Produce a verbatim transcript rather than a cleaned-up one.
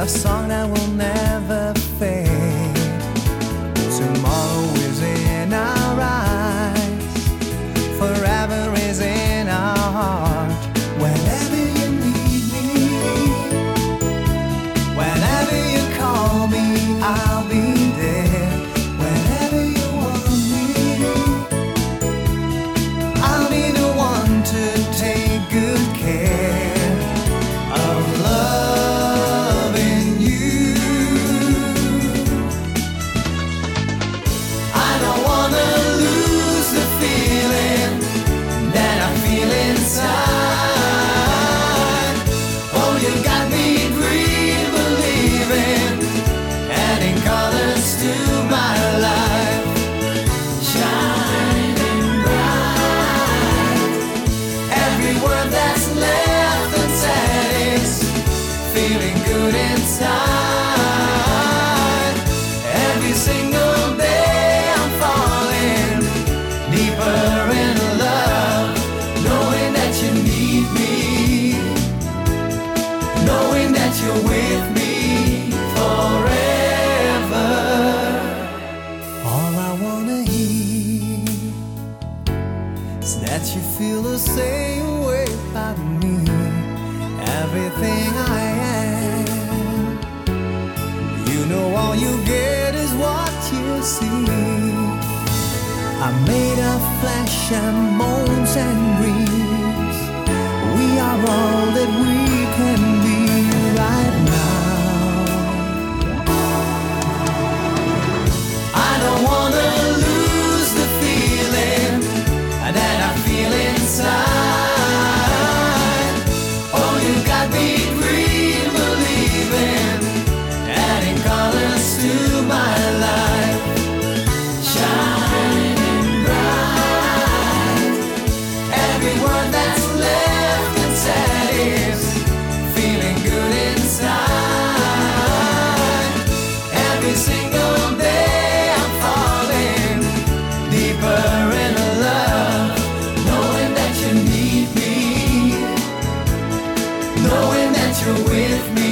a song that will never fade. Tomorrow is in our eyes, forever is in our heart. Whenever you need me, whenever you call me, I'll be there. Whenever you want me, I'll be the one to take good care of loving you. I don't wanna lose the feeling that I feel inside. Oh, you got me dream believing, adding colors to my life, shining bright. Every word that's left unsaid is feeling good inside. Every single day I'm falling deeper in love, knowing that you need me, knowing that you're with me forever. All I wanna hear is that you feel the same way about me. Everything I am, you know all you get is what you see. I'm made of flesh and bones and dreams. We are all that we can be right now. I don't wanna lose the feeling that I feel inside. Oh, you got me dream believing, adding colors to my life, shining bright. Every word that's left unsaid is feeling good inside. Every single day I'm falling deeper in love, knowing that you need me, knowing that you're with me